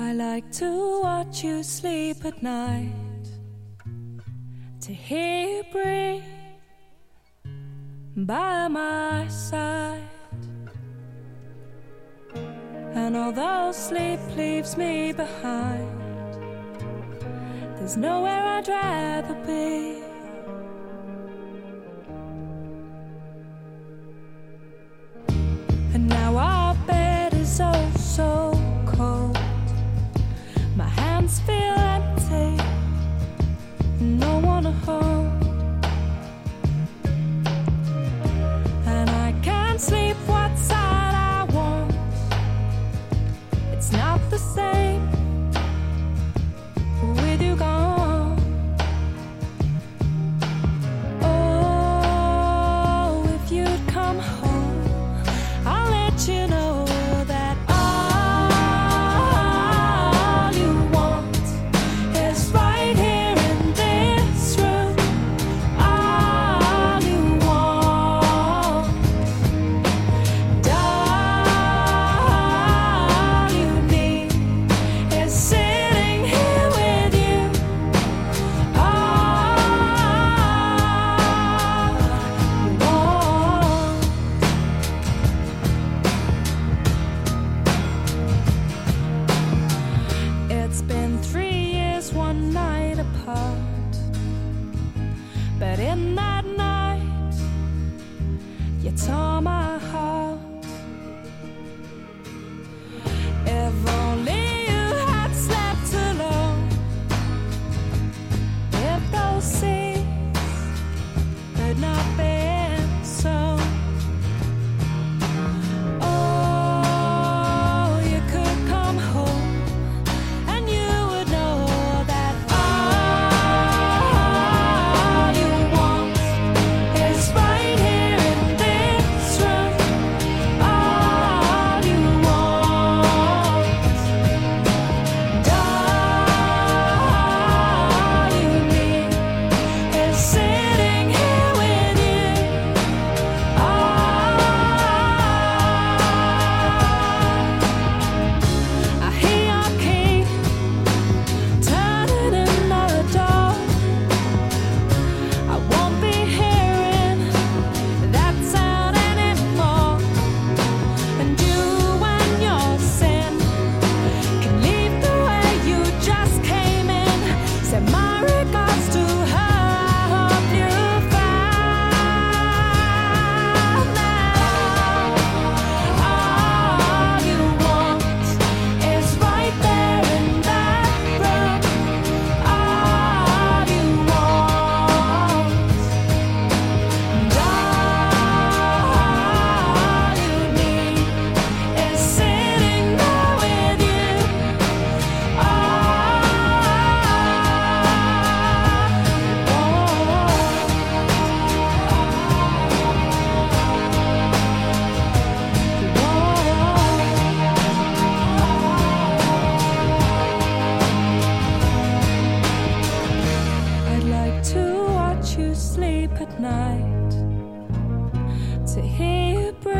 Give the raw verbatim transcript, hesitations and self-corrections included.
I like to watch you sleep at night, to hear you breathe by my side. And although sleep leaves me behind, there's nowhere I'd rather be. And now our bed is oh so cold. My hands feel empty, no one to hold. And I can't sleep what side I want. It's not the same with you gone. Oh, if you'd come home, I'll let you know that all you want is right here in this room. All you want, all you need is sitting here with you. All you want. It's been three years, one night apart, but in that night, you tore my heart. If only you had slept alone, if those seas had not been sown. Oh, you could come home and you would know that all you want is right here in this room. All you want, all you need is sitting here with you. I hear your key turning in the door. I won't be hearing that sound anymore. And you and your sin can leave the way you just came in. Send my regards to her. I hope you found that all you want is right there in that room. All you want, all you need is sitting there with you. I'd like to watch you sleep at night, to hear you breathe